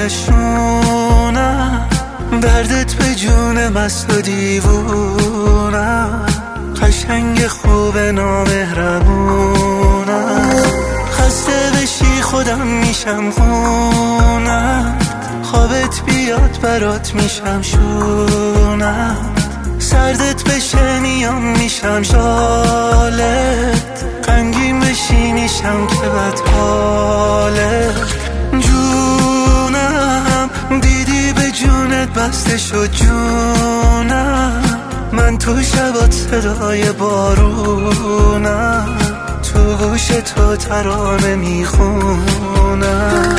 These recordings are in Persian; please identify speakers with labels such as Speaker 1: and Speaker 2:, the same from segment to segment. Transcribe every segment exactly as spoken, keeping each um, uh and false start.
Speaker 1: نشونم، دردت به جون مست و دیوونم، قشنگ خوب نامهربونم. خسته بشی خودم میشم خونم، خوابت بیاد برات میشم شونم، سردت بشه میام میشم شالت، غمگین بشی میشم که بدحالت. جونم دیدی به جونت بسته شد جونم، من تو شبات صدای بارونم، تو گوش تو ترانه میخونم.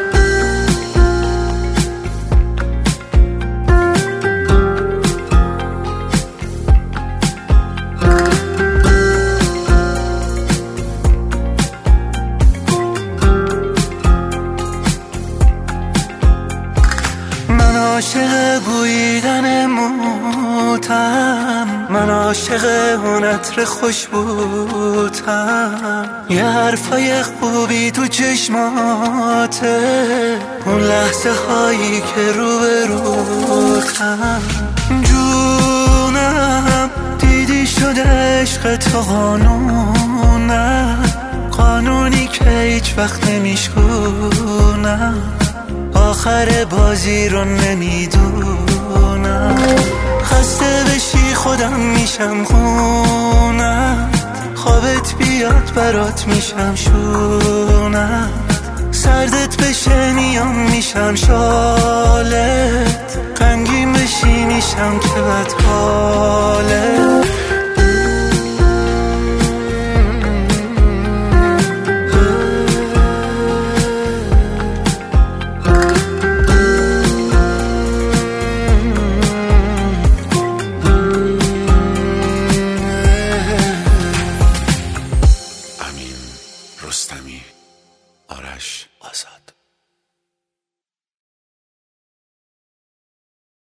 Speaker 1: من عاشق بویدن موتم، من عاشق اون عطر خوشبوتم، یه حرفای خوبی تو چشماته، اون لحظه هایی که رو به روتم. جونم دیدی شده عشق تو قانونم، قانونی که هیچ وقت نمیشکونم، آخر بازی رو نمیدونم. خسته بشی خودم میشم خونم، خوابت بیاد برات میشم شونم، سردت بشه میام میشم شالت، غمگین بشی میشم که بدحالت.
Speaker 2: رستمی، آرش آزاد.